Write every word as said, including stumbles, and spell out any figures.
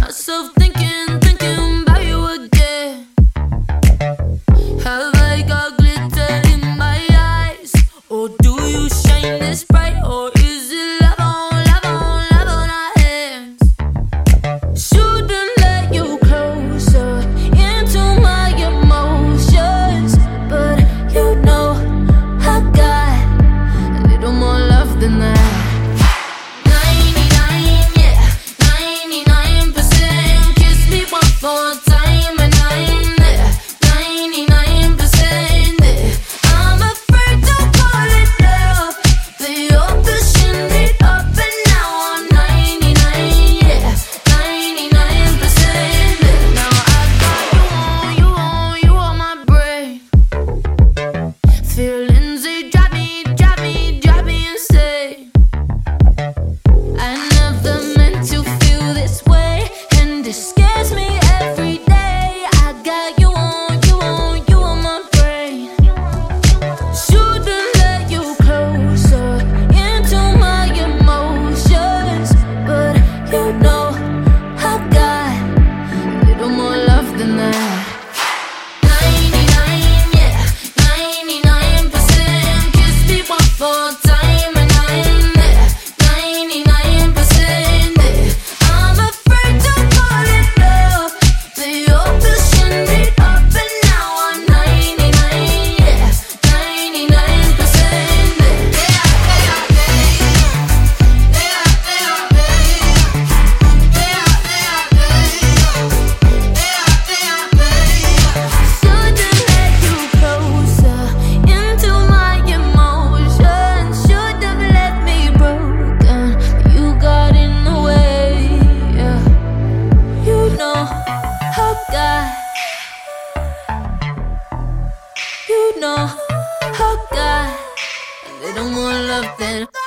myself thinking, thinking about you again. Have I got glitter in my eyes? Or do you shine this bright? Or is it love on, love on, love on our hands? Shouldn't let you closer into my emotions, but you know I got a little more love than that. More time and I'm there, ninety-nine percent there. I'm afraid to call it love, but you're pushing me up and now I'm ninety-nine, yeah, ninety-nine percent there. Now I got you on, you on, you on my brain. Feelings, they drive me, drive me, drive me insane. I never meant to feel this way, and it scares me. More time and I'm there, ninety-nine percent there. I'm afraid to call it love, but you're pushing me up and now I'm ninety-nine, yeah, ninety-nine percent there. Shouldn't let you closer into my emotions. You know I got a little more love than